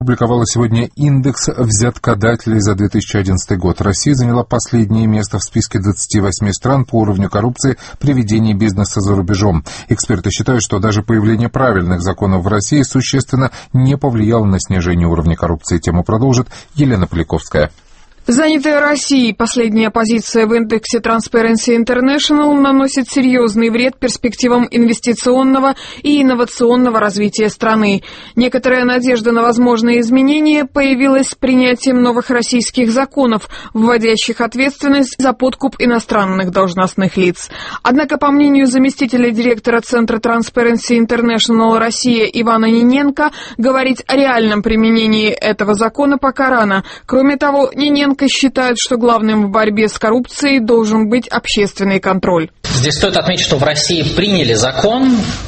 Опубликовала сегодня индекс взяткодателей за 2011 год. Россия заняла последнее место в списке 28 стран по уровню коррупции при ведении бизнеса за рубежом. Эксперты считают, что даже появление правильных законов в России существенно не повлияло на снижение уровня коррупции. Тему продолжит Елена Поляковская. Занятая Россией последняя позиция в индексе Transparency International наносит серьезный вред перспективам инвестиционного и инновационного развития страны. Некоторая надежда на возможные изменения появилась с принятием новых российских законов, вводящих ответственность за подкуп иностранных должностных лиц. Однако, по мнению заместителя директора Центра Transparency International Россия Ивана Ниненко, говорить о реальном применении этого закона пока рано. Кроме того, Ниненко считают, что главным в борьбе с коррупцией должен быть общественный контроль. Здесь стоит отметить, что в России приняли закон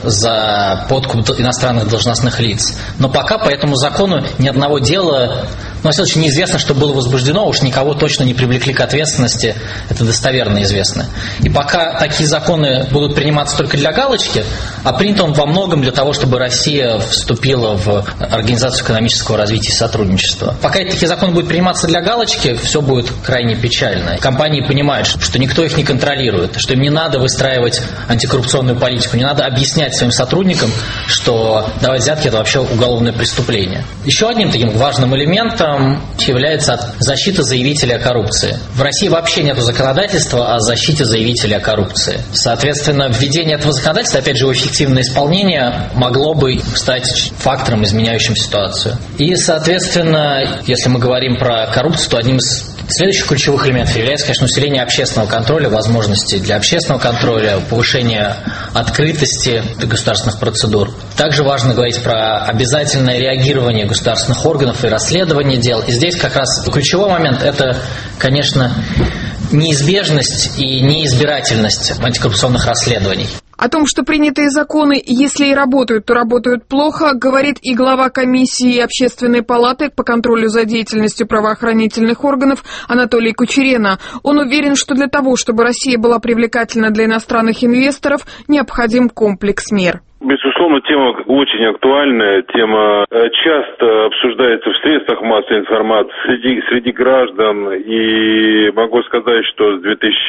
за подкуп иностранных должностных лиц, но пока по этому закону ни одного дела, во всяком случае, неизвестно, что было возбуждено, уж никого точно не привлекли к ответственности, это достоверно известно. И пока такие законы будут приниматься только для галочки, а принят он во многом для того, чтобы Россия вступила в Организацию экономического развития и сотрудничества. Пока такие законы будут приниматься для галочки, все будет крайне печально. Компании понимают, что никто их не контролирует, что им не надо выстраивать антикоррупционную политику, не надо объяснять своим сотрудникам, что давать взятки – это вообще уголовное преступление. Еще одним таким важным элементом является защита заявителей о коррупции. В России вообще нет законодательства о защите заявителей о коррупции. Соответственно, введение этого законодательства, опять же, его эффективное исполнение могло бы стать фактором, изменяющим ситуацию. И, соответственно, если мы говорим про коррупцию, то одним из следующих ключевых элементов является, конечно, усиление общественного контроля, возможности для общественного контроля, повышение открытости государственных процедур. Также важно говорить про обязательное реагирование государственных органов и расследование дел. И здесь как раз ключевой момент – это, конечно, неизбежность и неизбирательность антикоррупционных расследований. О том, что принятые законы, если и работают, то работают плохо, говорит и глава комиссии Общественной палаты по контролю за деятельностью правоохранительных органов Анатолий Кучерена. Он уверен, что для того, чтобы Россия была привлекательна для иностранных инвесторов, необходим комплекс мер. Безусловно, тема очень актуальная, тема часто обсуждается в средствах массовой информации среди граждан, и могу сказать, что с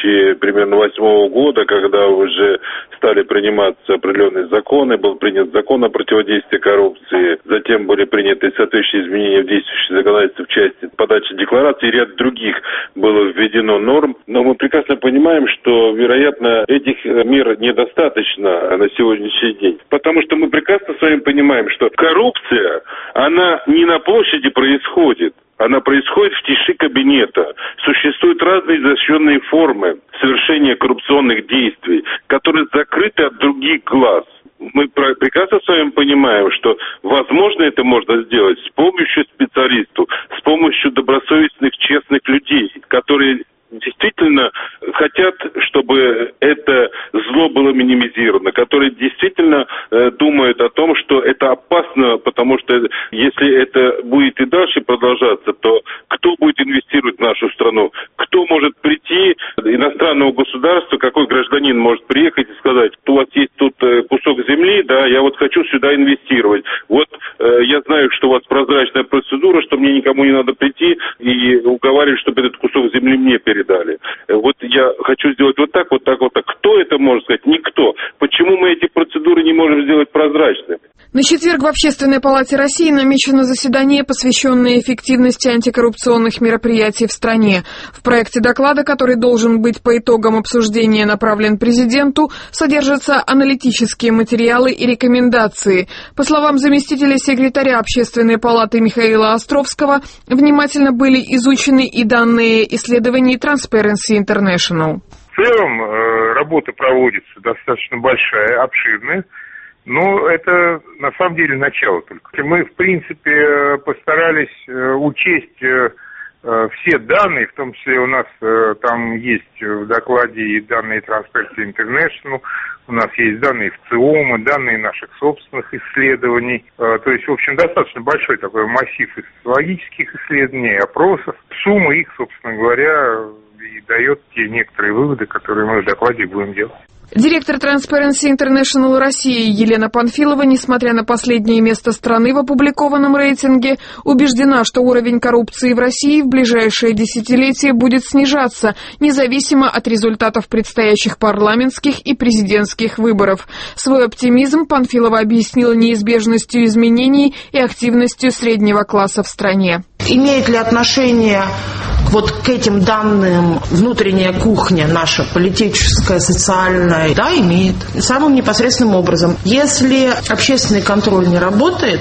2008 года, когда уже стали приниматься определенные законы, был принят закон о противодействии коррупции, затем были приняты соответствующие изменения в действующее законодательство в части подачи деклараций, и ряд других было введено норм, но мы прекрасно понимаем, что, вероятно, этих мер недостаточно на сегодняшний день. Потому что мы прекрасно с вами понимаем, что коррупция, она не на площади происходит, она происходит в тиши кабинета. Существуют разные изощренные формы совершения коррупционных действий, которые закрыты от других глаз. Мы прекрасно с вами понимаем, что возможно это можно сделать с помощью специалистов, с помощью добросовестных, честных людей, которые действительно хотят, чтобы это зло было минимизировано, которые действительно думают о том, что это опасно, потому что если это будет и дальше продолжаться, то кто будет инвестировать в нашу страну? Кто может прийти иностранному государству, какой гражданин может приехать и сказать, у вас есть тут кусок земли, да, я вот хочу сюда инвестировать. Вот я знаю, что у вас прозрачная процедура, что мне никому не надо прийти и уговаривать, чтобы этот кусок земли мне передали. Вот я хочу сделать вот так, вот так, вот так. Кто это может сказать? Никто. Почему мы эти процедуры не можем сделать прозрачными? На четверг в Общественной палате России намечено заседание, посвященное эффективности антикоррупционных мероприятий в стране. В проекте доклада, который должен быть по итогам обсуждения направлен президенту, содержатся аналитические материалы и рекомендации. По словам заместителя секретаря Общественной палаты Михаила Островского, внимательно были изучены и данные исследований Transparency International. В целом работа проводится достаточно большая, обширная. Но это на самом деле начало только. Мы, в принципе, постарались учесть все данные, в том числе у нас там есть в докладе и данные Transparency International, у нас есть данные ВЦИОМа, данные наших собственных исследований. То есть, в общем, достаточно большой такой массив социологических исследований, опросов. Сумма их, собственно говоря, и дает те некоторые выводы, которые мы в докладе будем делать. Директор Transparency International России Елена Панфилова, несмотря на последнее место страны в опубликованном рейтинге, убеждена, что уровень коррупции в России в ближайшее десятилетие будет снижаться, независимо от результатов предстоящих парламентских и президентских выборов. Свой оптимизм Панфилова объяснила неизбежностью изменений и активностью среднего класса в стране. Имеет ли отношение вот к этим данным внутренняя кухня наша, политическая, социальная? Да, имеет. Самым непосредственным образом. Если общественный контроль не работает,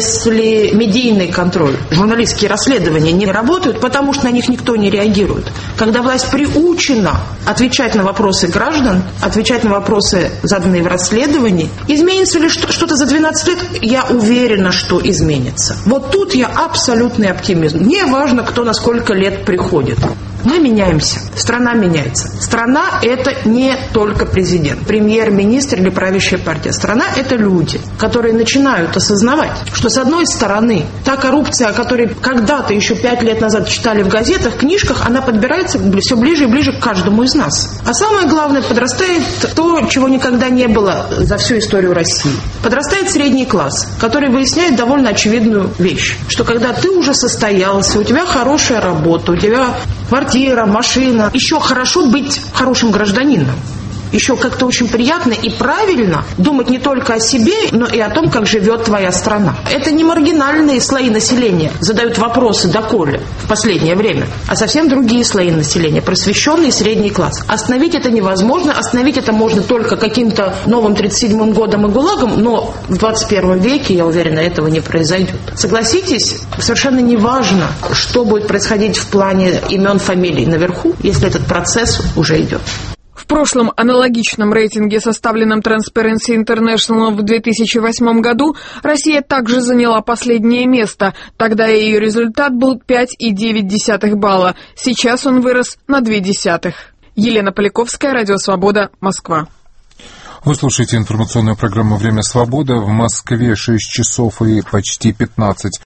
если медийный контроль, журналистские расследования не работают, потому что на них никто не реагирует, когда власть приучена отвечать на вопросы граждан, отвечать на вопросы, заданные в расследовании, изменится ли что-то за 12 лет? Я уверена, что изменится. Вот тут я абсолютный оптимист. Не важно, кто на сколько лет приходит. Мы меняемся. Страна меняется. Страна – это не только президент, премьер-министр или правящая партия. Страна – это люди, которые начинают осознавать, что с одной стороны та коррупция, о которой когда-то еще 5 лет назад читали в газетах, книжках, она подбирается все ближе и ближе к каждому из нас. А самое главное, подрастает то, чего никогда не было за всю историю России. Подрастает средний класс, который выясняет довольно очевидную вещь, что когда ты уже состоялся, у тебя хорошая работа, у тебя квартира, машина. Еще хорошо быть хорошим гражданином. Еще как-то очень приятно и правильно думать не только о себе, но и о том, как живет твоя страна. Это не маргинальные слои населения задают вопросы доколе в последнее время, а совсем другие слои населения, просвещенный средний класс. Остановить это невозможно, остановить это можно только каким-то новым 37-м годом и ГУЛАГом, но в 21 веке, я уверена, этого не произойдет. Согласитесь, совершенно не важно, что будет происходить в плане имен, фамилий наверху, если этот процесс уже идет. В прошлом аналогичном рейтинге, составленном Transparency International в 2008 году, Россия также заняла последнее место. Тогда ее результат был 5,9 балла. Сейчас он вырос на 0,2. Елена Поляковская, Радио Свобода, Москва. Вы слушаете информационную программу «Время свободы». В Москве 6 часов и почти 15